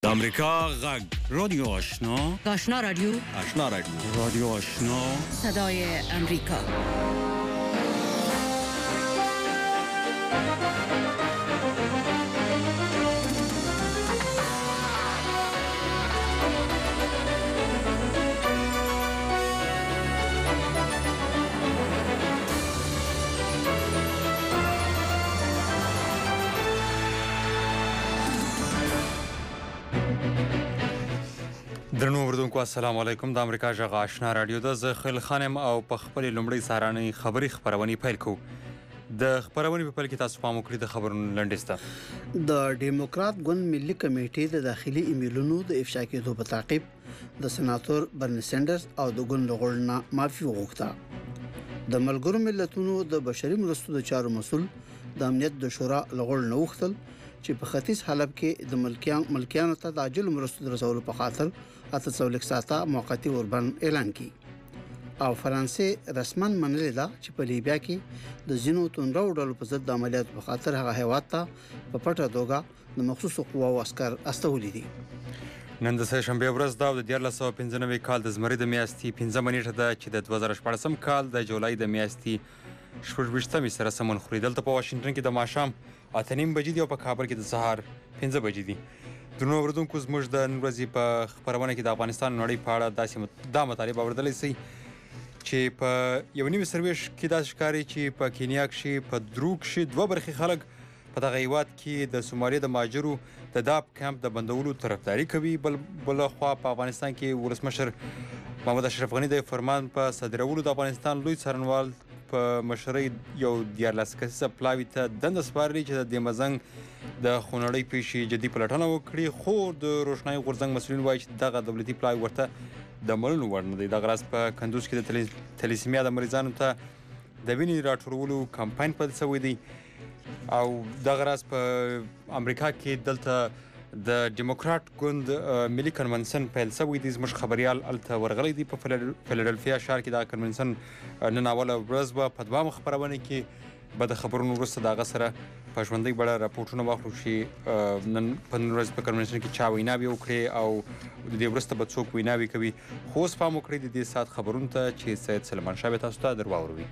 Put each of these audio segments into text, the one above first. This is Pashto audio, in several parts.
د امریکا غږ رادیو آشنا رادیو رادیو آشنا صدای امریکا. درنو اوردونکو السلام علیکم. د امریکا غږ آشنا رادیو د زه خیل خانم او په خپل لومړی سهارنۍ خبري خبرونې پیل کوو. د خبرونې په پیل کې تاسو پام وکړئ د خبرونو لنډیسته. د ډیموکرات ګوند ملي کمیټې د داخلي ایمیلونو د افشا کېدو په تعقیب د سناتور برني سینډرز او د ګوند لغړنا معافي وغوښته. د ملګرو ملتونو د بشري مرستو د چارو مسول د امنیت د شورا لغړنا وغوښتل چې په ختیځ حلب کې د ملکیانو ته د عاجل مرستو د رسولو په خاطر 48 ساعته موقتی اوربند اعلان کړي. او فرانسې رسماً منلې ده چې په لیبیا کې د زینو تونرو ډلو په ضد د عملیاتو په خاطر هغه هیواد ته په پټه توګه د مخصوصو قواو عسكر استولي دي. نن د شنبه ورځ دا د 1995 کال د زمري د میاشتې 15 نیټه ده چې د 2014 کال د جولای د میاشتې 28 سره سمون خوري. دلته په واشنگټن کې د ماښام 8:30 بجې دي او په کابل کې د سهار 5 بجې دي. درنو اوردونکو زموږ د نن ورځې په خبرونه کې د افغانستان نړۍ په اړه دا مطالبه اوریدلی سئ چې په یو نیم سرویش کې داسې ښکاري چې په کینیا کښې په درو کښې 2 برخې خلک په دغه هیواد کې د سومالي د مهاجرو د داب کمپ د بندولو طرفداري کوي. بلخوا په افغانستان کې ولسمشر محمد اشرف غني د فرمان په صادرولو د افغانستان لوی څارنوال په مشرۍ یو 14 کسیزه پلاوي ته دنده سپارلې چې د دې مزنګ د خونړۍ پیښې جدي پلټنه وکړي. خو د روښنايي غورځنګ مسؤلین وایي چې دغه دولتي پلاوي ورته د منلو وړ نه دی. دغه راز په کندوز کې د تلیسیمیا د مریضانو ته د وینې راټولولو کمپاین پیل شوی دی. او دغه راز په امریکا کې دلته د ډیموکرات ګوند ملي کنونسن پیل شوی دی. زموږ خبريال الته ورغلی دی په فیلادلفیا ښار کې. دا کنونسن نن اوله ورځ به په دوامه خبرونه کې به د خبرونو وروسته د هغه سره په ژوندۍ بڼه راپورټونه واخلو چې نن په نن ورځ په کنونسن کې چا ویناوې وکړې او د دې وروسته به څوک ویناوې کوي. خو اوس پام وکړئ د دې ساعت خبرونو ته چې سید سلیمان شاه به تاسو ته در واوروي.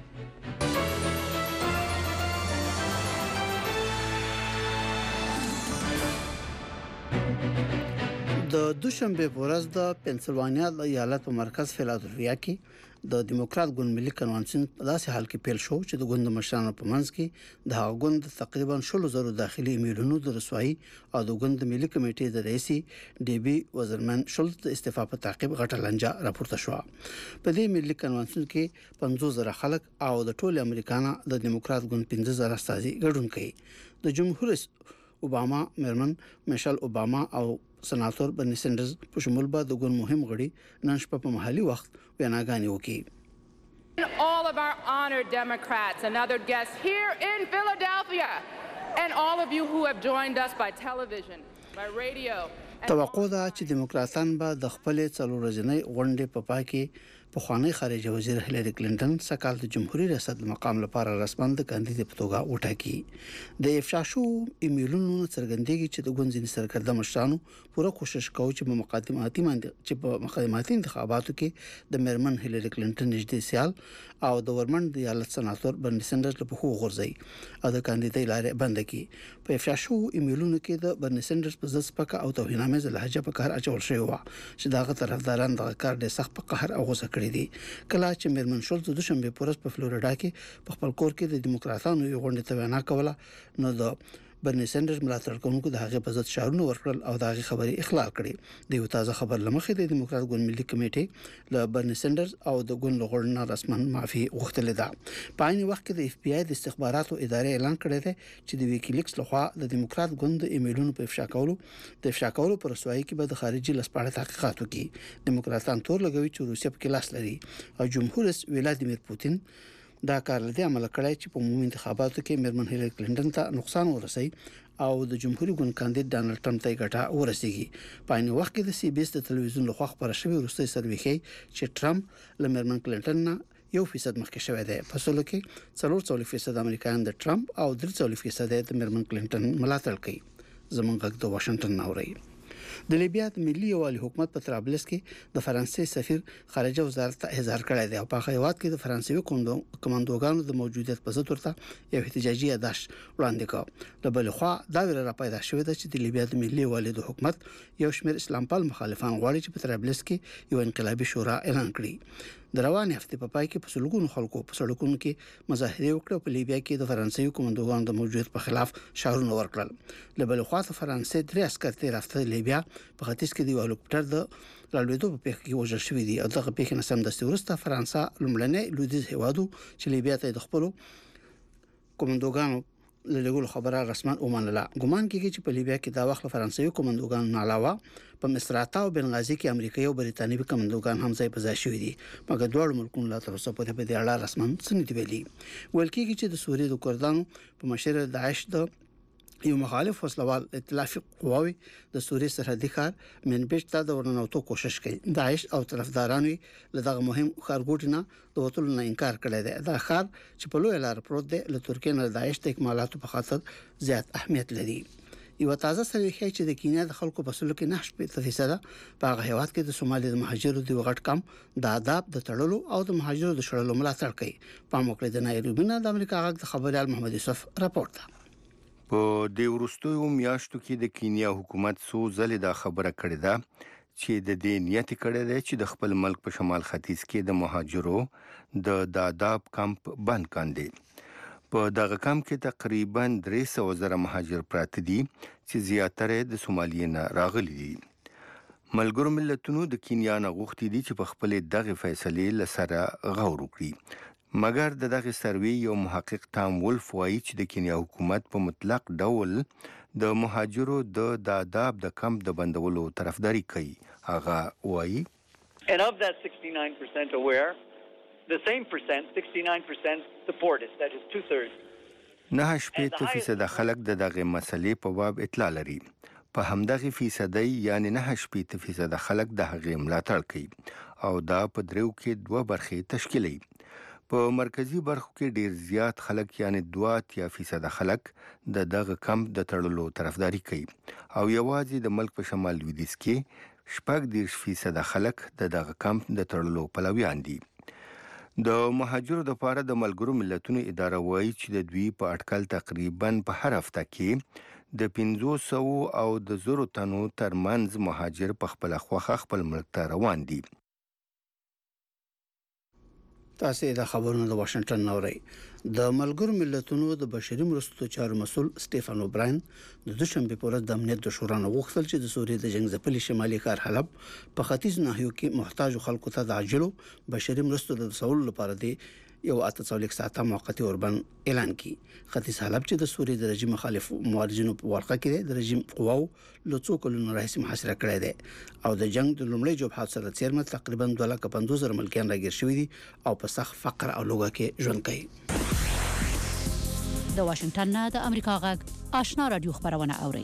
د دوشنبه په ورځ د پنسلوانیا د ایالت په مرکز فیلادلفیا کې د ډیموکرات ګوند ملي کنونسن په داسې حال کې پیل شو چې د ګوند مشرانو په منځ کې د هغه ګوند تقریبا 16,000 داخلي ایمیلونو د رسوایی او د ګوند ملي کمیټې د رئیس ډي بي وزرمن شولټ د استعفا په تعقیب غټه لنجه راپورته شو. په دې ملي کنونسن کې 50,000 خلک او د ټول امریکانا د ډیموکرات ګوند 15,000 استازي ګډون کوي. د جمهور رئیس اوباما مرمن میشل اوباما او سناتور برني سینډرز په شمول به د ګوند مهم غړي نن شپه په محلي وخت ویناګانې وکړي. All of our honored Democrats and other guests here in Philadelphia and all of you who have joined us by television, by radio. توقع ده چې دیموکراتان به د خپل څلور ورځې غونډې په پای کې په خوانی خارجه وزیر هیلری کلینټن سکهال د جمهوریت ریاست مقام لپاره رسماً د کاندید په توګه وټاکي. د افشا شو ایمیلونو څرګندېږي چې د ګوند سرکرده مشرانو پوره کوشش کوي چې په مقدماتي انتخاباتو کې د مرمن هیلری کلینټن نږدې سیال او د ورمن د ایالت سناتور برني سینډرز له خوا غورځي او د کاندیدۍ لارې بند کړي. په افشا شو ایمیلونو کې د برني سینډرز په ځل سپکه او توهینامه لهجه په کار اچول شوی و چې دغه طرفداران د کار د سخت په قهر او غوسه کړی دي. کله چې مرمن شولټ د دوشنبه په ورځ په فلوریدا کې په خپل کور کې د دیموکراتانو یو غونډه ته وینا کوله نو د برني سینډرز ملاتړ کوونکو د هغه په ضد شعارونه ورکړل او د هغه خبري اخلال کړي. د یو تازه خبر لمخې د دیموکرات ګوند ملي کمیټې له برني سینډرز او د ګوند لغړنا رسماً معافي غوښتل ده. په عین وخت کې د اف بي آی د استخباراتو ادارې اعلان کړی دی چې د ویکیلیکس لخوا د دیموکرات ګوند د ایمیلونو په افشا کولو پر رسوایی کې به د خارجي لسپاړه تحقیقات وکړي. دیموکراتان تور لګوي چې روسیه په کې لاس لري او جمهور رئیس ولادیمیر پوتین دا کار لدی عمل کړی چې په عمومي انتخاباتو کې مرمن هیلری کلینټن ته نقصان ورسوي او د جمهوریت ګوند کاندید ډانلډ ټرمپ ته ګټه ورسیږي. په عین وخت کې د سی بي اس د تلویزیون لخوا خبره شوې وروستۍ سروې ښيي چې ټرمپ له مرمن کلینټن نه 1% مخکې شوی دی. په سلو کې 40% امریکایان د ټرمپ او 30% د مرمن کلینټن ملاتړ کوي. زمونږ غږ د واشنگټن ناوړي. د لیبیا د ملي یووالي حکومت په طرابلس کې د فرانسې سفیر خارجه وزارت ته اظهار کړی دی او په هیواد کې د فرانسوي کمانډوګانو د موجودیت په ضد ورته یو احتجاجي یادښت وړاندې کړ. د بل خوا دا ویره را پیدا شوې ده چې د لیبیا د ملي یووالي د حکومت یو شمېر اسلام پال مخالفان غواړي چې په طرابلس کې یو انقلابي شورا اعلان کړي. د روانې هفتې په پای کې په سلګونو خلکو په سړکونو کې مظاهرې وکړې په لیبیا کې د فرانسوي کمانډوګانو د موجودیت په خلاف شعارونه ورکړل. له بل خوا د فرانسې 3 عسکر تیر هفته لیبیا په ختیځ کې د هلیکوپټر د رالوېدو په پیښه کې وژل شوی دی او دغه پیښه نه سمدستي وروسته فرانسه لومړنی لویدیځ هیوادو چې لیبیا ته د خپل کمانډوګانو له لګولو خبره رسما ومنله. ګومان کیږي چې په لیبیا کې دا وخت فرانسوي کمانډوګانو علاوه په مصراتا او بنغازي کې امریکایي او بریتانوي کمانډوګان هم ځای په ځای شوي دي، مګر دواړو ملکونو لا تر اوسه پورې په دې اړه رسما څه نه دی ویلي. ویل کیږي چې د سوریې د کردانو په مشر داعش د یو مخالف وسلوال ائتلافي قواوي د سوریې سرحدي ښار منبج ته د ورننوتو کوشش کوي. داعش او طرفدارانو له دغه مهم ښارګوټ نه د وټولو نه انکار کړی دی. دا ښار چې په لوی لار پروت دی له ترکیې نه داعش د اکمالاتو په خاطر زیات اهمیت لري. یو تازه سروې ښیي چې د کینیا د خلکو په سلوک کې 9% په هغه هیواد کې د سومالي د مهاجرو د غټ کم د آداب د تړلو او د مهاجرو د شړلو ملاتړ کوي. پام وکړئ د نایروبي نه د امریکا غږ د خبريال محمد یوسف راپورټ ده. په د وروستیو میاشتو کې د کینیا حکومت څو ځلې دا خبره کړې ده چې د دې نیت کړی دی چې د خپل ملک په شمال ختیځ کې د مهاجرو د داداب کمپ بند کاندي. په دغه کمپ کې تقریبا 300,000 مهاجر پراته دي چې زیاتره د سومالیې نه راغلي دي. ملګرو ملتونو د کینیا نه غوښتي دي چې په خپل دغه فیصلې لسره غور وکړي، مګر دغه سروې یو محقق تام ولف وایي چې د کینیا حکومت په مطلق ډول د مهاجرو د داداب د کمپ د بندولو طرفداري کوي. هغه وایي And of that 69% aware, the same percent, 69% support it. That is 2/3. 9% خلک د دغه مسلې په باب اطلاع لري. په همدغه فیصدي یعنی 9% خلک د هغې ملاتړ کوي او دا په دریو کې 2 برخې تشکیلوي. په مرکزی برخو کې ډیر زیات خلک یعنی 2% خلک د دغه کمپ د تړلو طرفداري کوي او یوازې د ملک په شمال لویدیځ کې 4% خلک د دغه کمپ د تړلو پلویان دي. د مهاجرو د پاره د ملګرو ملتونو اداره وایي چې د دوی په اټکل تقریبا په هر هفته کې د 500 او د 1000 تنو ترمنځ مهاجر په خپل خوخه خپل ملک ته روان دي. تاسو د خبرونو د واشنگټن نوري. د ملګرو ملتونو د بشري مرستو چارو مسول سټيفن اوبراین د دوشنبه په ورځ د امنیت د شورا نه وغوښتل چې د سوریې د جنگ ځپلي شمالي ښار حلب په ختیځ ناحیو کې محتاج خلکو ته د عاجلو بشري مرستو د رسولو لپاره دی یو 48 ساعته موقتی اوربن اعلان کړي. ختیځ حلب چې د سوریې د رژیم مخالف مبارزینو په ورقه کې د رژیم قواو له څو کلونو راهیسې محاصره کړی دی او د جنگ د لومړۍ جبهه سره څیرمه تقریبا 250,000 ملکیان راګیر شوي دي او په سخت فقر او لوږه کې ژوند کوي. د واشنگټن نه د امریکا غږ آشنا رادیو خبرونه اوري.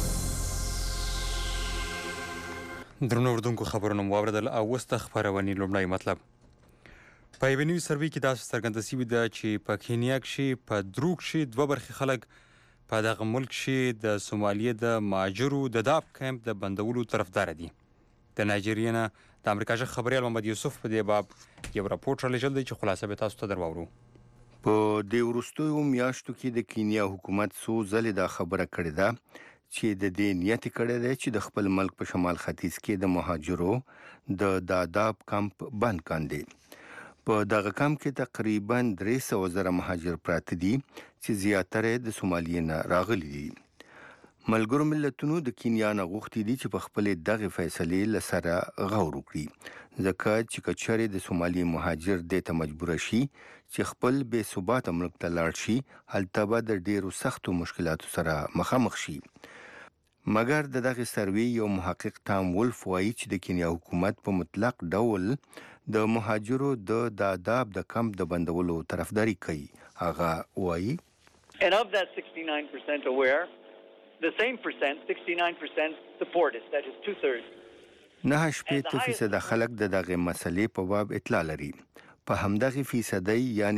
درنو اردوونکو خبرونه مو واوریدل او وسته خبرونه لومړی مطلب. په یوه نوي سروې کې داسې څرګنده شوې ده چې په کینیا کښې په دروغ کښې 2 برخې خلک په دغه ملک کښې د سومالیې د مهاجرو د داب کمپ د بندولو طرفدار دي. د نایجیریا نه د امریکا ژغ خبریال محمد یوسف په دې باب یو راپورټ رالیږلی دی چې خلاصه به تاسو ته در واورو. په د وروستیو میاشتو کې د کینیا حکومت څو ځلې دا خبره کړې ده چې د دې نیت کړی دی چې د خپل ملک په شمال ختیځ کې د مهاجرو د داداب کمپ بند کاندي. په دغه کمپ کې تقریبا 300,000 مهاجر پراته دي چې زیاتره د سومالیې نه راغلي دي. ملګرو ملتونو د کینیا نه غوښتي دي چې په خپل دغه فیصلې لسره غور وکړي، ځکه چې کچره د سومالي مهاجر د ته مجبور شي چې خپل بے ثبات ملک ته لاړ شي، هلته به د ډیرو سختو مشکلاتو سره مخامخ شي. مګر دغه سروې یو محقق تام ولف وایي چې د کینیا حکومت په مطلق ډول د مهاجرو د داداب د کمپ د بندولو طرفداري کوي. هغه وایي And of that 69% aware, the same percent, 69% support it. That is 2/3. 9% خلک د دغه مسلې په باب اطلاع لري. په همدغه فیصدي یعنی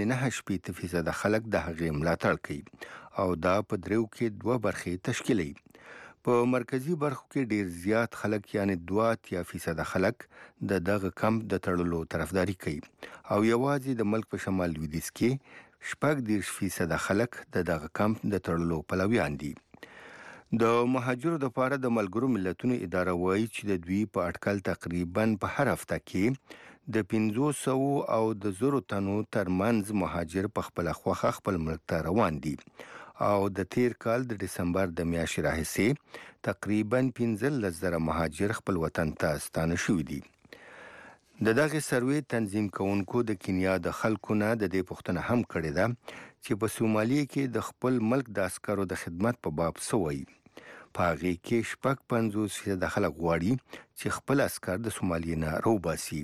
9% خلک د هغې ملاتړ کوي او دا په دریو کې 2 برخې تشکیلوي. په مرکزی برخو کې ډیر زیات خلک یعنی 2% خلک د دغه کمپ د تړلو طرفداري کوي او یوازې د ملک په شمال لویدیځ کې 14% خلک د دغه کمپ د تړلو پلویان دي. د مهاجرو د لپاره د ملګرو ملتونو اداره وایي چې د دوی په اټکل تقریبا په هر هفته کې د 500 او د 1000 تنو ترمنځ مهاجر په خپل خوخه خپل ملک ته روان دي او د تیر کال د دسمبر د میاشتې راهیسې تقریبا 15,000 مهاجر خپل وطن ته ستانه شوي دي. د دغه سروې تنظیم کوونکو د کینیا د خلکو نه د دې پوښتنه هم کړې ده چې په سومالیا کې د خپل ملک د عسکرو د خدمت په باب څه وایي. په هغې کې 50% خلک غواړي چې خپل عسکر د سومالیا نه روباسي.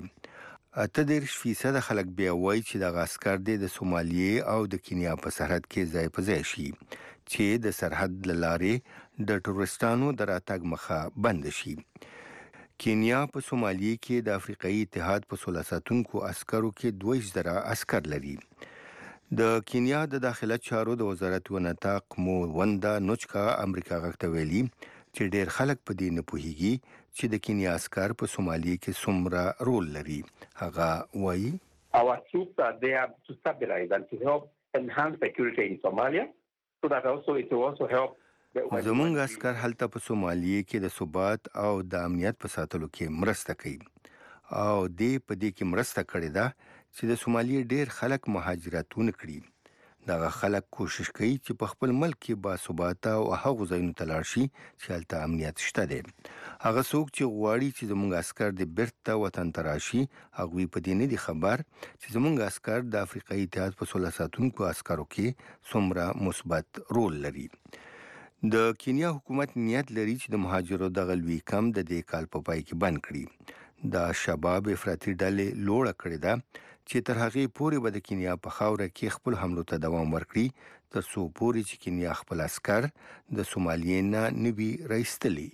38% خلک بیا وایي چې د عسكر د سومالیا او د کینیا په سرحد کې ځای په ځای شي چې د سرحد لارې د ټوریستانو د راتګ مخه بند شي. کینیا په سومالیا کې د افریقایي اتحاد په 16 ساتونکو عسکرو کې 20,000 عسكر لري. د کینیا د داخله چارو د وزارت ونتاق مو وندا نوچکا امریکا غږ ویلي چې ډېر خلک په دې نه پوهیږي چې د کینیا عسكر په سومالیا کې څومره رول لري. هغه وایي Our troops are there to stabilize and to help enhance security in Somalia so that also it will also help زمونږ عسكر هلته په سومالیا کې د ثبات او د امنیت په ساتلو کې مرسته کوي او په دې کې مرسته کړې ده چې د سومالیا ډېر خلک مهاجرتونه کړي. دغه خلک کوشش کوي چې په خپل ملک کې باثباته او هغو ځایونو ته لاړ شي چې هلته امنیت شته دی. هغه څوک چې غواړي چې زموږ عسكر د بیرته وطن ته راشي هغوی په دې نه دي خبر چې زموږ عسكر د افریقایي اتحاد په 16 ساتونکو عسکرو کې څومره مثبت رول لري. د کینیا حکومت نیت لري چې د مهاجرو دغه لوی کم د دې کال په پای کې بند کړي. د شباب افراطي ډلې لوړه کړې ده چې تر هغې پورې به د کینیا په خاوره کې خپل حملو ته دوام ورکړي تر څو پورې چې کینیا خپل عسكر د سومالیا نه نوي راایستلي.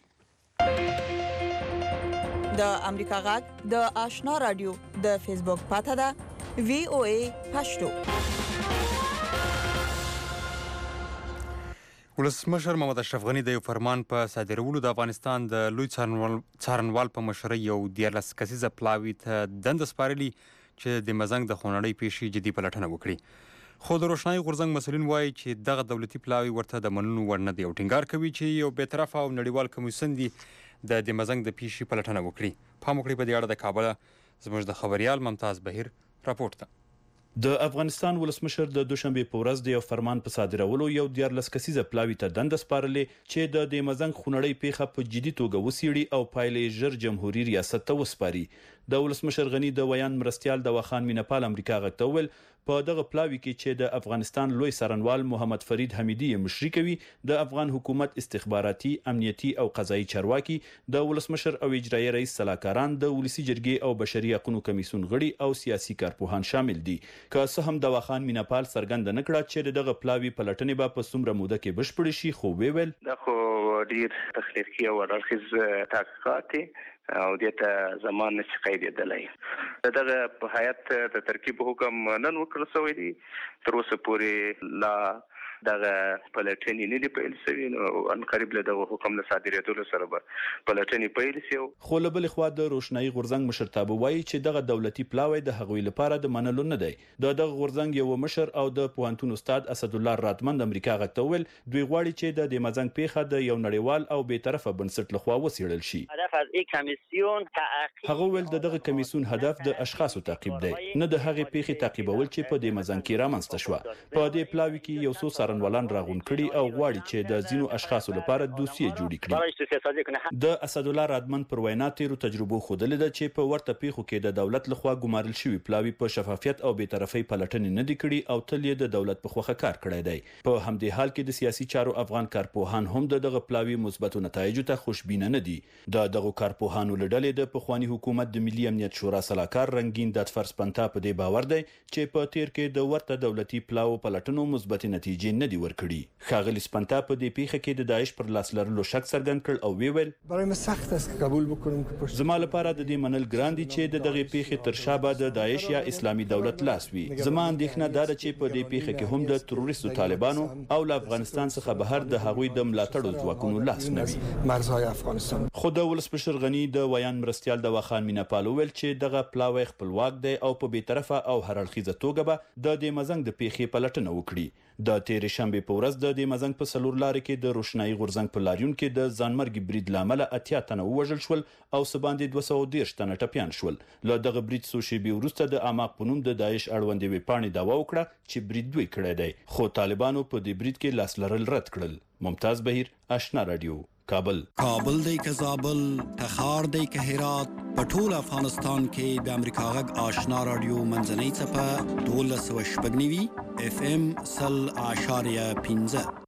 د امریکا غږ د آشنا رادیو د فیسبوک پاته ده VOA پښتو. ولسمشر محمد اشرف غنی د یو فرمان په صادرولو د افغانستان د لوی څارنوال په مشرۍ یو 14 کسیزه پلاوي ته دنده سپارلي چې د مزنګ د خونړۍ پیښې جدي پلټنه وکړي. خو د روښنايي غورځنګ مسؤلین وایي چې دغه دولتي پلاوي ورته د منلو وړ نه دی او ټینګار کوي چې یو بی‌طرفه او نړیوال کمیسیون دی د مزنګ د پیښې پلټنه وکړي. پام وکړئ په دې اړه د کابل زموږ د خبريال ممتاز بهیر راپورټ ده. د افغانستان ولسمشر د دوشنبه په ورځ د یو فرمان په صادرولو یو 14 کسیزه پلاوي ته دنده سپارلې چې د مزنګ خونړۍ پیښه په جدي توګه وسیړي او پایلې ژر جمهوریت ریاست ته وسپاري. د ولسمشر غنی د ویان مرستيال د وخان مینپال امریکا غږ په دغه پلاوي کې چې د افغانستان لوی څارنوال محمد فرید حمیدی مشري کوي د افغان حکومت استخباراتي امنیتي او قضایي چارواکي د ولسمشر او اجرایي رئیس صلاحکاران د ولسی جرګې او بشري حقوقو کمیسیون غړي او سیاسي کارپوهان شامل دي. که څه هم د وخان مینپال څرګند نه کړه چې دغه پلاوي پلټنې به په څومره موده کې بشپړ شي خو ویل دا خو ډیر تخلیقي او اړخیز تحقیقات او دته زمان نشي قیدېدلی. دغه په هیئت د ترکیب حکم نن وکړل شوی دی تر اوسه پورې لا دغه پلټنې نه دی پیل شوی نو ان قریب له دغه حکم له صادرېدلو سره به پلټنې پیل شي. خو له بل خوا د روښنايي غورځنګ مشرتابه وایي چې دغه دولتي پلاوی د هغوی لپاره د منلو نه دی. دغه غورځنګ یو مشر او د پوهنتون استاد اسدالله راتمند امریکا غږ ته ویل دوی غواړي چې د مزنګ پیښه د یو نړیوال او بی‌طرفه بنسټ لخوا وڅېړل شي. هدف از یک کمیسیون هغه ویل دغه کمیسیون هدف د اشخاصو تعقیب دی نه د هغې پیښې تعقیبول چې په دې مزنګ کې رامنځته شوه. په دې پلاوي کې یو څو څارنوالان راغون کړي او غواړي چې د ځینو اشخاصو لپاره دوسیې جوړې کړي. د اسدالله راتمند پر وینا تیرو تجربو ښودلې ده چې په ورته پیښو کې د دولت لخوا ګمارل شوي پلاوي په شفافیت او بی‌طرفۍ پلټنې نه دي کړي او تل یې د دولت په خوخه کار کړی دی. په همدې حال کې د سیاسي چارو افغان کارپوهان هم دغه پلاوي مثبتو نتایجو ته خوشبینه نه دي. د دغه کارپوهانو لړلې د پخوانی حکومت د ملي امنیت شورا سلاکار رنگین داتفرس پنتا په دې باور دی چې په تیر کې د ورته دولتي پلاو پلټنو مثبت نتیجې نه دي ورکړي. ښاغلي سپنتا په دې پیښه کې د داعش پر لاس لرلو شک څرګند کړ او ویل برای ما سخت است که قبول بکنیم که زما لپاره د دې منل ګران دي چې د دغه پیښې تر شا به د داعش یا اسلامي دولت لاس وي. زما اندېښنه دا ده چې په دې پیښه کې هم د تروریستو طالبانو او له افغانستان څخه بهر د هغوی د ملاتړو ځواکونو لاس نه وي. مرزهای افغانستان خو د ولسمشر غنی د ویان مرستیال دوا خان میناپال ویل چې دغه پلاوی خپلواک دی او په بیطرفه او هر اړخیزه توګه به د دې مزنګ د پیښې پلټنه وکړي. د تیرې شنبې په ورځ د دې مزنګ په سلور لارې کې د روشنايي غورځنګ په لاریون کې د ځانمرګي برید لامل 80 تنه وژل شول او سباندې 213 تنه ټپيان شول. له دغه برید څو شېبې وروسته د اماق پونوم د داعش اړوندې ویپاڼې داوا وکړه چې برید دوی کړی دی، خو طالبانو په دې برید کې لاس لرل رد کړل. ممتاز بهیر، آشنا رادیو، کابل دی که زابل، تخار دی که هرات، په ټول افغانستان کې د امریکا غږ آشنا رادیو منځنۍ څپه 1290 FM 0.15.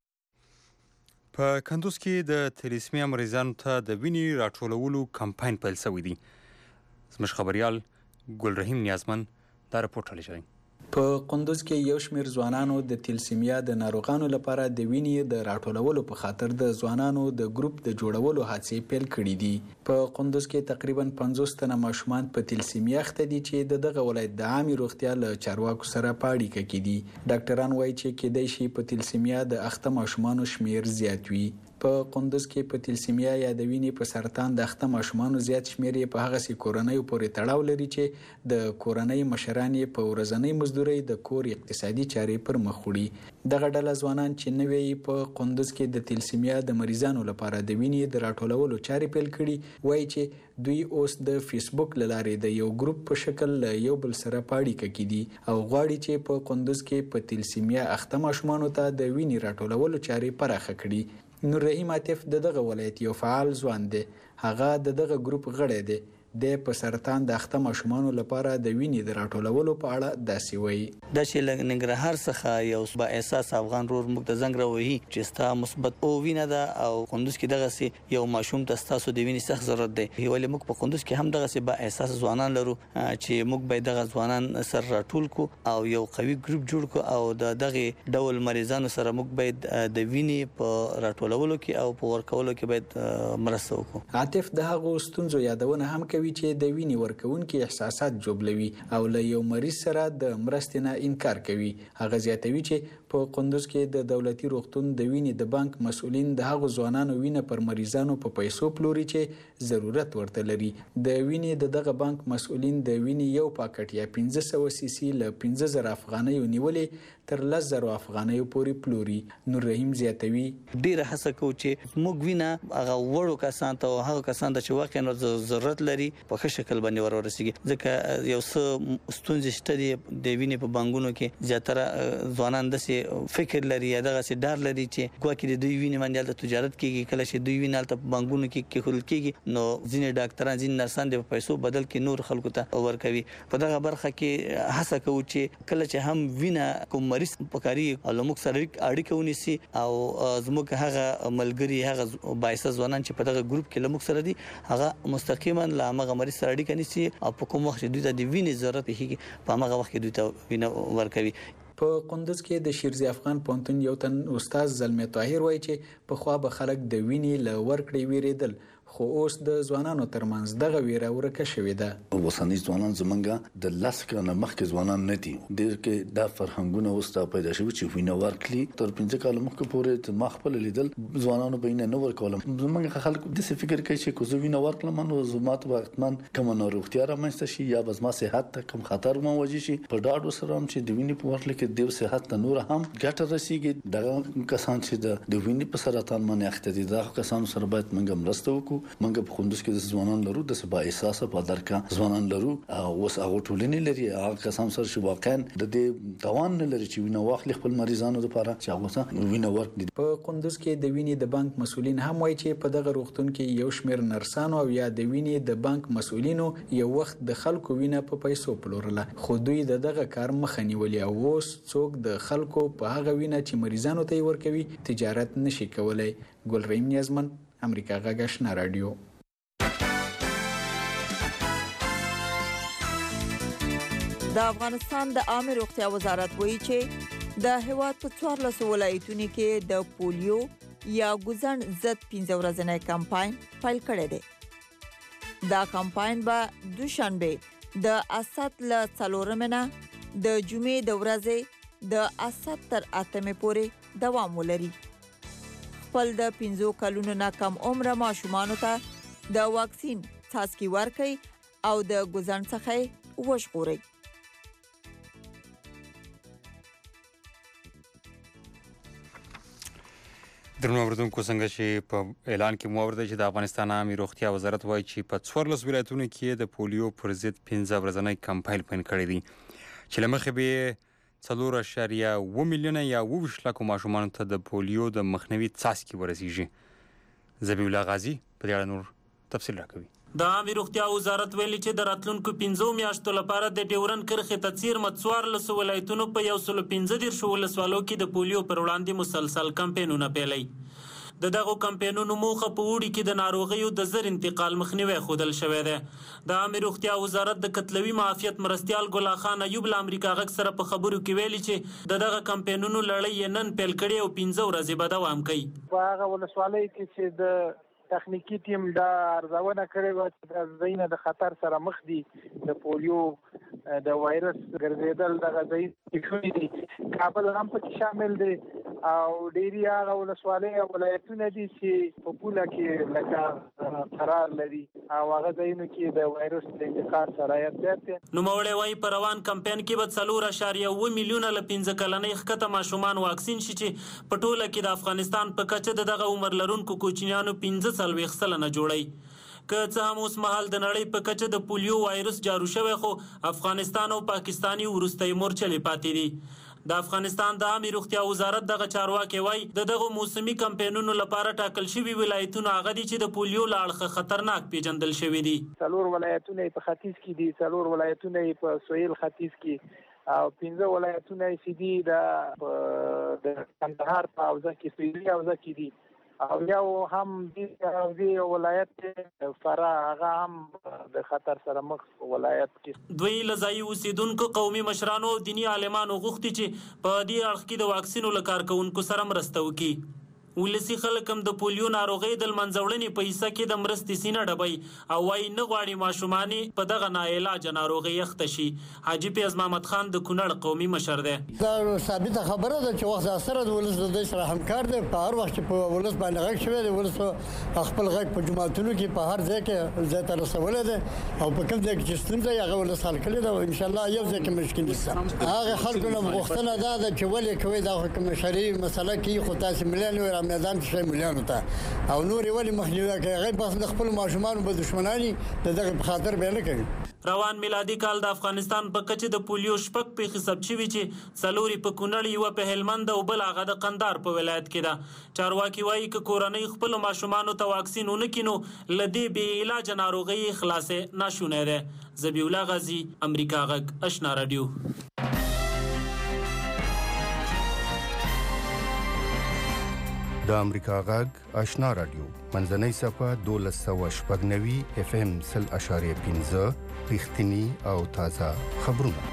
په کندوز کې د تلیسمیا مریضانو ته د وینې راټولولو کمپاین پیل شوی دی. زموږ خبريال ګل رحیم نیازمن دا رپورټ لري. په کندوز کې یو شمېر ځوانانو د تلیسیمیا د ناروغانو لپاره د وینې د راټولولو په خاطر د ځوانانو د ګروپ د جوړولو هڅې پیل کړې دي. په کندوز کې تقریبا 50 تنه ماشومان په تلیسیمیا اخته دي چې دغه ولایت د عامه روغتیا له چارواکو سره په اړیکه کې دي. ډاکټران وایي چې کېدای شي په تلیسیمیا د اخته ماشومانو شمیر زیات وي. په کندوز کې په تلیسیمیا یا د وینې په سرطان د اخته ماشومانو زیات شمیر په هغه سي کورنۍ پورې تړاو لري چې د کورنۍ مشران په ورځنۍ مزدوري د کور اقتصادي چارې پر مخ وړي. دغه ډله ځوانان چې نوې په کندوز کې د تلیسیمیا د مریضانو لپاره د وینې د راټولولو چارې پیل کړي وایي چې دوی اوس د فیسبوک لارې د یو ګروپ په شکل یو بل سره په اړیکه کې دي او غواړي چې په کندوز کې په تلیسیمیا اخته ماشومانو ته د وینې راټولولو چارې پراخه کړي. نور رحیم عاطف دغه ولایت یو فعال ځوان دی. هغه دغه ګروپ غړی دی. د په سرطان د اخته ماشومانو لپاره د وینې د راټولولو په اړه داسې وایي. د چې ننګرهار څخه یو با احساس افغان رور موږ ته زنګ راوهي چې ستا مثبت او وینه ده او کندوز کې دغه سي یو ماشوم ته تاسو د وینې سخت ضرورت دی. ولې موږ په کندوز کې هم دغه سي با احساس ځوانان لرو چې موږ به دغه ځوانان سره راټول کو او یو قوي ګروپ جوړ کو او دغه ډول مریضانو سره موږ به د وینې په راټولولو کې او په ورکولو کې به مرسته وکړو. عاطف دغه ستونزو یادونه هم کوي چې د وینې ورکوونکي احساسات جوړوي او له یو مریض سره د مرستې نه انکار کوي. هغه زیاتوي چې په کندوز کې د دولتي روغتون د وینې د بانک مسؤلین د هغو ځوانانو وینه پر مریضانو په پیسو پلوري چې ضرورت ورته لري. د وینې دغه بانک مسؤلین د وینې یو پاکټ یا 1500 سی سی له 15000 افغانیو نیولې تر 10000 افغانیو پورې پلوري. نور رحیم زیاتوي ډیره هڅه کوي چې موږ وینه هغه وړو کسان ته او هغه کسان ته چې واقعا ضرورت لري په شکل باندې ورسیږي. ځکه یو څه ستونزې شته دي د وینې په بانکونو کې زیاتره ځوانان د فکر لري یا دغه سي ډار لري چې ګواکې د دوی وینې باندې د تجارت کیږي. کله چې دوی وینې په بانکونو کې خل کیږي نو ځینې ډاکټران ځینې نرسان د پیسو بدل کې نور خلکو ته ورکوي. په دغه برخه کې هڅه کوي چې کله چې هم وینه کوم مریض پکاري او موږ سره اړیکه ونیسي او زموږ هغه ملګری هغه بایسه ځوانان چې په دغه ګروپ کې لموږ سره دي هغه مستقیما له هغه مریض سره اړیکه نیسي او په کوم وخت دوی ته د وینې ضرورت هيږي په هغه وخت کې دوی ته وینه ورکوي. په کندوز کې د شیرزي افغان پونتون یو تن استاد زلمه طاهر وایي چې په خوا به خلک د وینې له ورکړې ویریدل خو اوس د ځوانانو ترمنځ دغه ویره ورکه شوې ده. وسنۍ ځوانان زمونږه د لاس کنه مخکې ځوانان نه دي. د کې دا فرهنګونه اوس ته پیدا شوي چې وینه ورکړي تر 15 کال مخکې پورې ما خپل لیدل ځوانانو بینه نه ورکولم. زمونږ خلکو د څه فکر کوي چې کو زه وینه ورکړم نو زمات وختمن کوم ناروغتیا رامنځته شي یا بس ما صحت ته کوم خطر مواجه شي. په ډاډ سره هم چې د وینې په ورکړه کې د صحت ته نور هم ګټه رسیږي. دغه کسان چې د وینې په سرطان باندې اخته دي دا کسان سره باید موږ مرسته وکړو. موږ په کندوز کې د ځوانان لرو د سبا احساس په درکا ځوانان لرو او اوس هغه ټولنې لري هغه کسان سره چې واقعا د دې توان نه لري چې وینه واخلي خپل مریضانو لپاره چې هغه سره وینه ورکړي. په کندوز کې د وینې د بانک مسؤلین هم وایي چې په دغه روغتون کې یو شمېر نرسانو او یا د وینې د بانک مسؤلینو یو وخت د خلکو وینه په پیسو پلورله خو دوی دغه کار مخه نیولې او اوس څوک د خلکو په هغه وینه چې مریضانو ته ورکوي تجارت نشي کولای. ګل رحیم نیازمن، امریکا غږ آشنا رادیو. د افغانستان د عامه روغتیا وزارت وایي چې د هیواد په 14 ولایتونو کې د پولیو یا ګوزن ضد 15 ورځنی کمپاین پیل کړی دی. دا کمپاین به دوشنبه د اسات له 4 منه د جمعې د ورځې د اسات تر 8 پورې دوام ولري. خپل د 15 کلونو نه کم عمر ماشومان ته د واکسین څاڅکي ورکړي او د ګوزن څخه وژغوري. درنو اوریدونکو څنګه چې په اعلان کې مو اورېدل چې د افغانستان عامه روغتیا وزارت وایي چې په 14 ولایتونو کې د پولیو پر ضد 15 ورځنی کمپاین پیل کړی دی چې له مخې به 4.7 میلیونه یا 20 لکه ماشومانو ته د پولیو د مخنیوي څاڅکي ورسیږي. ذبیح الله غازی په دې اړه نور تفصیل راکوي. د عامه روغتیا وزارت ویلي چې د راتلونکو 15 میاشتو لپاره د ډیورن کرښې تصویر مڅوار له ولایتونو په 115 ولسوالو کې د پولیو پر وړاندې مسلسل کمپاینونه پیلي. دغه کمپاینونو موخه په وړي کې د ناروغیو د زر انتقال مخنیوي خودل شوې ده. د عامه روغتیا وزارت د قتلوي معافیت مرستيال ګل خان ایوب ل امریکا غږ سره په خبرو کې ویلي چې دغه کمپاینونو لړۍ نن پیل کړي او 15 ورځې به دوام کوي. هغه ولسوالۍ کې چې د تخنیکی ټیم دا ارزونه کړې و چې د زینه د خطر سره مخ دي د پولیو د وایرس ګرځیدل د غځي کې دي. کابل هم پکې شامل دي او ډيري هغه ولسوالۍ او ولایتونه دي چې په پوله کې لکه قرار لري او هغه ځایونو کې د وایرس د انتقال سرایت دی. نو مولوی وايي پر روان کمپاین کې به 4.7 میلیونه له 15 کلنۍ ښکته ماشومان واکسین شي چې په ټوله کې د افغانستان په کچه دغه عمر لرونکو کوچنیانو 15 سلنه جوړي. که څه هم اوس مهال د نړۍ په کچه د پولیو وایرس جارو شوی خو افغانستان او پاکستاني وروستۍ مورچلې پاتې دي. د افغانستان د عامه روغتیا وزارت دغه چارواکي وایي دغه موسمي کمپاینونو لپاره ټاکل شوی ولایتونه هغه دي چې د پولیو له اړخه خطرناک پیژندل شوی دي. 4 ولایتونه په ختیځ کې دي، 4 ولایتونه په سویل ختیځ کې او 15 ولایتونه چې دي د کندهار په حوزه کې سویلي حوزه کې دي او یو هم دی ولایت فرا هغه هم د خطر سره مخ ولایت کې. دوی لزای اوسیدونکو قومي مشرانو او دینی عالمانو غوښتي چې په دې اړخ کې د واکسینو لکار کوونکو سره مرسته وکړي. ولسی خلک هم د پولیو ناروغي د منځوړنې په حصہ کې د مرستې سینه ډبای او وايي نه غواړي ماشومان په دغه ناعلاج ناروغي یخت شي. حاجی پیاز محمد خان د کونړ قومي مشر دی. دا ثابت خبره ده چې وخت سره د ولس د سره همکار دی. په هر وخت په ولس باندې غږ شوی دی، ولس خپل غږ په جماعتونو کې په هر ځای کې ځای ته رسولې ده او په کوم ځای کې چې ستونزه هغه ولس حل کړي ده او ان شاء الله یو ځای کې مشکل نشته. هغه خلکو له غوښتنه ده چې ولې کوي دا حکم شرعي مسله کې خو تاسو مليان میدان کې مليانو ته او نور ولی مخنیوي کوي. هغه بس د خپل ماشومان په دشمنانی دغه په خاطر بیان کوي. روان میلادي کال د افغانستان په کچه د پولیو شپږ په حساب شوی چې څلوري په کونړ یو په هلمند او بل هغه د قندهار په ولایت کې ده. چارواکي وایي ک کورنۍ خپل ماشومان ته واکسین ونکینو لدی به علاج ناروغي خلاصې ناشونه ده. ذبیح الله غازی، امریکا غږ، آشنا رادیو. د امریکا غږ آشنا رادیو منځنۍ صفه 1290 FM 0.5 رښتینی او تازه خبرونه.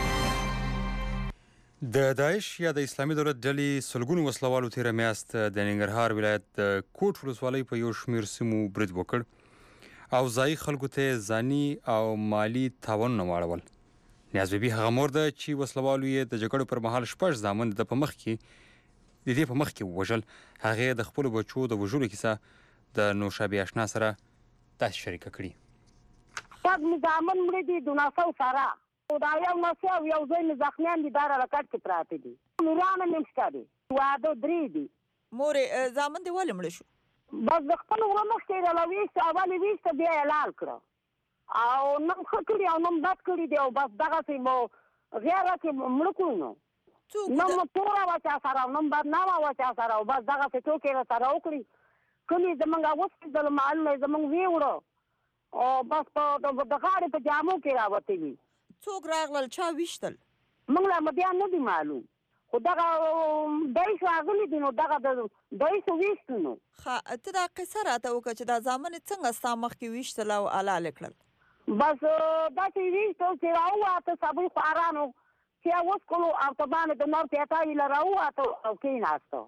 د داعش یا د اسلامي دولت ډلې سلګونو وسلوالو تیره میاشت د ننګرهار ولایت د کوټ ولسوالۍ په یو شمېر سیمو برید وکړ او ځایي خلکو ته ځاني او مالي تاوانونه واړول. نیاز بیبي هغه مور ده چې وسلوالو یې د جګړو پر مهال 6 زامن د په مخ کې وژل. هغه د خپل بچو د وژلو کیسه د نوشابه آشنا سره تاسو شریکه کړي. سب نظامن مړي دي د ناسو سره او دا یو ناسو یو ځای ځخمیان دي دار لکټ کې پراته دي. نورانه نمشته دي واده درې دي. مورې زامن دی ولې مړ شو؟ بس د خپل ورمخ کې راويست اولي ويست بیا اعلان کړ او نم خکړی او نم بد کړی دی او بس دغه سیمو غیره کې مړ کړو. نم تورا وچا سره نم بعد نامه وچا سره او بس دغه څه ټوکې سره وکړي. کلی زمونږ اوس د معلومه زمونږ ویوړو او بس په د غاړې په جامو کې راوته وي. څوک راغلل چا ویشتل؟ موږ لا مبیا نه دی معلوم خو دغه دایس راغلی دی نو دغه دایس ویشتنو. ته دا قصه راته وکړه چې دا زامن څنګه ستا مخ کې ویشتل او الاله کړل؟ بس دا چې ویشتو چې راوواته سبوی خوارانو چې اوس کولو او تبانې د نور پیټایي له راوواته او کېناستو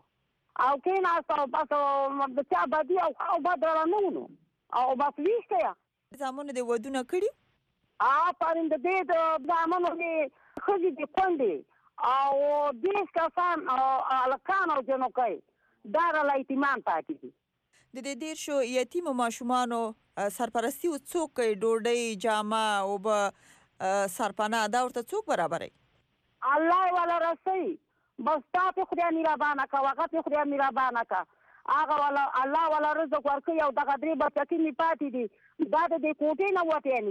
بس د چا بدي او بد رانه ونو او بس ویشته یا زامنو دې ودونه کړي پرنده دې د زامنو دې ښځې دې کونډې او 10 کسان هلکان او جنکۍ دا راله یتیمان پاتې دي. د دې 10 یتیمو ماشومانو سرپرستی څوک کوي؟ ډوډۍ، جامه، اوبه، سرپناه دا ورته څوک برابروي؟ الله والا رسوي. بس تا په خدای مهربانه که، هغه په خدای مهربانه که، هغه والا الله والا رزق ورکوي. او دغه 3 بچکې مې پاتې دي دا د دې کوټې نه وتی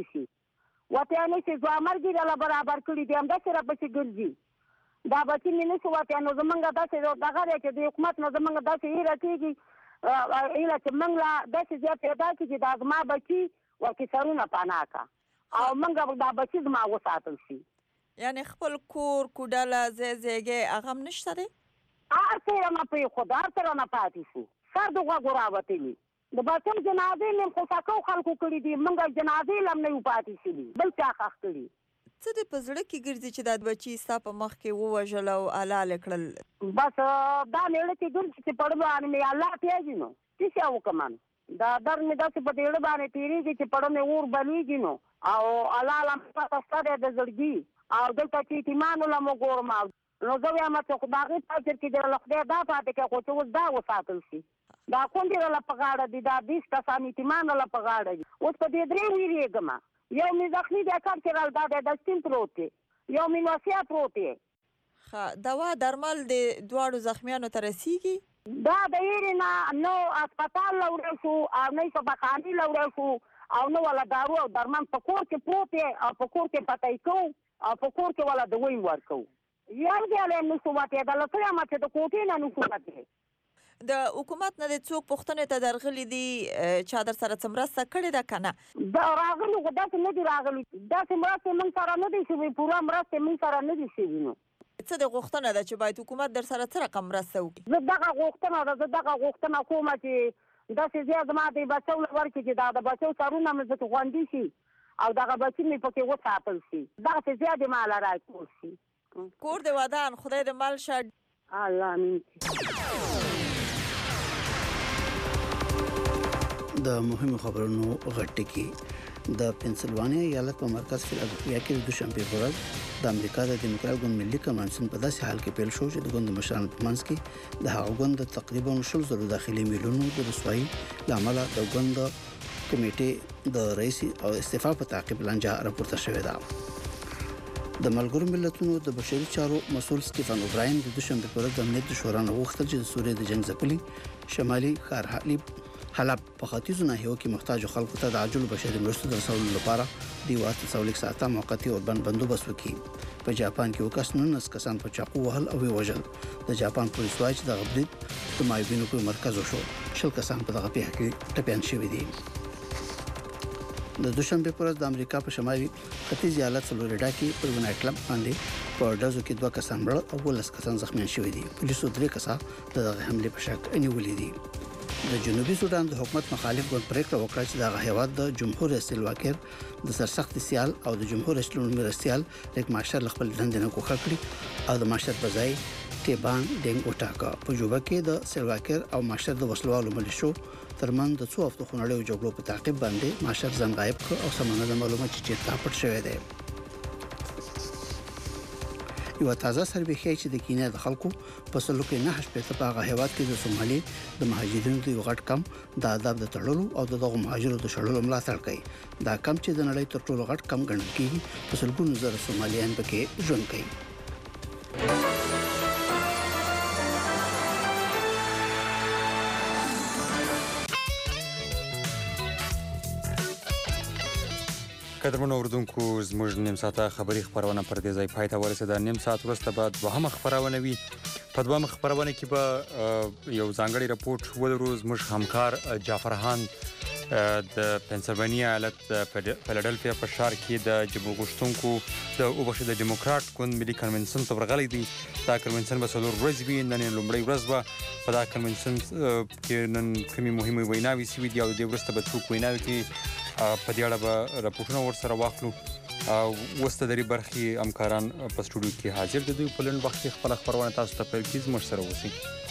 نشي ځوامرګي راله برابر کړي دي، همداسې راپسې ګرځي. دا بچي مې نشي وتی. نو زمونږ داسې دغه دی چې د حکومت نه زمونږ داسې هیله کېږي ایله چې موږ لا داسې زیات پیدا کړي چې دا زما بچي ورکې سرونه پناه کا او موږ دا بچي زما وساتل شي. یعنې خپل کور کوډله ځای هغه هم نشته دی؟ هر څه رانه پرېښود، هر څه رانه پاتې شو. سر د غوږو راوتلي د بچو جنازې مې خوسکو خلکو کړي دي، موږ جنازې له هم نه یو پاتې شوي، بل چا ښخ کړي. څه دې په زړه کې ګرځي چې دا بچي ستا په مخ کې ووژل او حلاله کړل؟ بس دا میړه چې ګرځي چې پړ باندې مې الله پیژني نو څه شی وکړم؟ دا در مې داسې په دېړه باندې تېرېږي چې پړ مې اور بلېږي نو او الله له پته شته دی د زړګي او دلته چې یتیمانو له مو ګورم نو زه وایم چې خو د هغې په اجر کې د له خدای دا پاتې کړه خو چې اوس دا وساتل شي. دا کونډې راله په غاړه دي، دا 20 کسان یتیمان راله په غاړه دي. اوس په دې 3 ویرېږم. یو مې زخمي دی کار چې راله دا دی د سپین پروت دی، یو مې نوسیا پروت دی. دوا درمل د دواړو زخمیانو ته رسیږي؟ دا د هیرې نه نو هسپتال له وړی شو او نه یې شفاخانې له وړی شو او نه والا دارو او درمل په کور کې پروت دی او په کور کې پټی کوو او په کور کې والا دوی ورکوو. یو ځای هم نشو وتېدلی، څه یم چې د کوټې نه نشو وتلی. د حکومت نه د څوک پوښتنې ته درغلي دي چا در سره څه مرسته کړې ده که نه؟ دا راغلي خو داسې نه دي راغلي، داسې مرستې موږ سره نه دي شوي، پوره مرستې موږ سره نه دي شوي. نو څه د غوښتنه ده چې باید حکومت در سره څه رقم مرسته وکړي؟ زه دغه غوښتنه کوم چې داسې زیات زما د بچو له ورکړي چې دا د بچو سرونه مې ځکه خوندي شي او دغه بچي مې پکې وساتل شي، دغسې زیات یې ماله راکول شي. کور د ودان، خدای د مال شه. الله امین. د مهمو خبرونو غټکی د پنسلوانیا ایالت په مرکز فیلادلفیا کې د دوشنبه په ورځ د امریکا د دیموکرات ګوند ملي کنوانسیون په داسې حال کې پیل شو چې د ګوند مشرانو په منځ کې د هغه ګوند تقریبا 100,000 داخلي میلیونو د رسوایی لامل د ګوند کمیټې د رئیس او استعفا په تعقیب لانجه راپورته شوې ده. د ملګرو ملتونو د بشري چارو مسؤل سټیفن اوبراین د دوشنبه په ورځ د امنیت شورا نه وغوښتل چې د سوریې د جنگ ځپلي شمالي ښار حلب په ختیځو ناحیو کې محتاج خلکو ته د عاجل بشري مرستو د رسولو لپاره د 48 ساعته موقتی اوربند بندوبست وکړي. په جاپان کې 19 کسان په چاقو وهل او وژل. د جاپان پولیس وايي چې د برید د مایوبینو په مرکز وشو. 10 کسان په دغه پیښه کې ټپيان شوي دي. د دوشنبه پر ورځ د امریکا په شمالي ختیځ ایالت فلوریډا کې په ونای کلب باندې په ډزو کې 2 کسان مړ او 10 کسان زخمیان شوي دي. پولیسو 3 کسان دغه حمله په شک نیولې دي. د جنوبي سودان د حکومت مخالف ګوند پریکړه وکړه چې د هیواد د جمهور رئیس سلواکر د سرسخت سیال او د جمهور رئیس مرستيال لیک مارشال خپل دندې کوخه کړی او د مارشال بزای ټیبان ډنګ وټاکا په جوبه کې د سلواکر او مارشال د وسلوالو ملیشو ترمن د 2 هفتو خونړیو جګړو په تعقیب باندې مارشال ځان غایب کړ او سمانه د معلومات چې تاپټ شوې ده. یو تازه سروې ښیي چې د کینیا د خلکو په سلو کې 9 په هغه هیواد کې د سومالي د مهاجرینو د یو غټ کم د آداب د تړلو او دغه مهاجرو د شړلو ملاتړ کوي. دا کم چې د نړۍ تر ټولو غټ کم ګڼل کیږي په سلګونو زره سومالیان پکې ژوند کوي. قدرمنو اوردونکو زموږ نیم ساعته خبري خبرونه پر دې ځای پای ته ورسېده. نیم ساعت وروسته به دوهمه خبرونه وي. په دوهمه خبرونه کې به یو ځانګړی راپورټ ولرو. زموږ همکار جعفرهان د پنسلوانیا ایالت فیلادلفیا په ښار کې د جمهور غوښتونکو د دیموکرات ګوند ملي کنونسن ته ورغلی دی. دا کنونسن به 4 ورځې وي. نن لومړۍ ورځ به په دا کنونسن کې نن کومې مهمې ویناوې شوي دي او د دې وروسته به څوک ویناوې کوي په دې اړه به راپورټونه ورسره واخلو. اوس د درې برخې همکاران په سټوډیو کې حاضر دي. دوی په لنډ وخت کې خپله خپرونه تاسو ته پیل کړي. زموږ سره اوسئ.